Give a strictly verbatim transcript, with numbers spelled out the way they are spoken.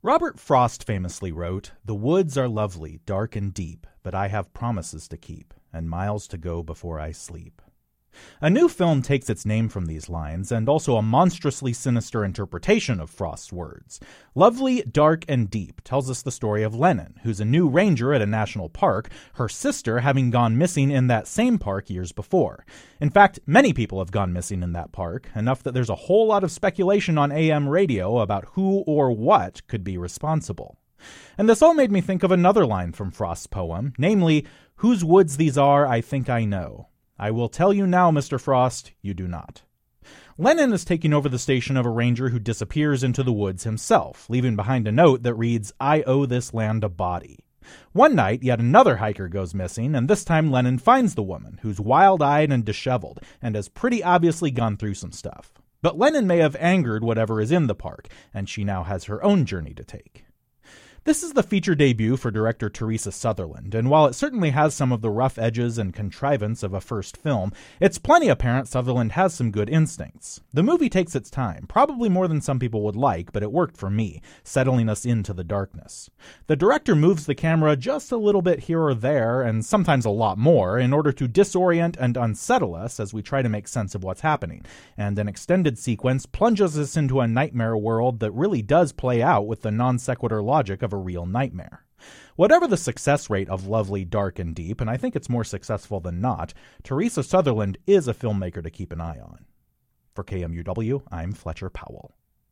Robert Frost famously wrote, "The woods are lovely, dark and deep, but I have promises to keep, and miles to go before I sleep." A new film takes its name from these lines, and also a monstrously sinister interpretation of Frost's words. Lovely, Dark, and Deep tells us the story of Lennon, who's a new ranger at a national park, her sister having gone missing in that same park years before. In fact, many people have gone missing in that park, enough that there's a whole lot of speculation on A M radio about who or what could be responsible. And this all made me think of another line from Frost's poem, namely, "Whose woods these are, I think I know. I will tell you now, Mister Frost, you do not." Lennon is taking over the station of a ranger who disappears into the woods himself, leaving behind a note that reads, "I owe this land a body." One night, yet another hiker goes missing, and this time Lennon finds the woman, who's wild-eyed and disheveled, and has pretty obviously gone through some stuff. But Lennon may have angered whatever is in the park, and she now has her own journey to take. This is the feature debut for director Teresa Sutherland, and while it certainly has some of the rough edges and contrivance of a first film, it's plenty apparent Sutherland has some good instincts. The movie takes its time, probably more than some people would like, but it worked for me, settling us into the darkness. The director moves the camera just a little bit here or there, and sometimes a lot more, in order to disorient and unsettle us as we try to make sense of what's happening, and an extended sequence plunges us into a nightmare world that really does play out with the non-sequitur logic of a real nightmare. Whatever the success rate of Lovely, Dark, and Deep, and I think it's more successful than not, Teresa Sutherland is a filmmaker to keep an eye on. For K M U W, I'm Fletcher Powell.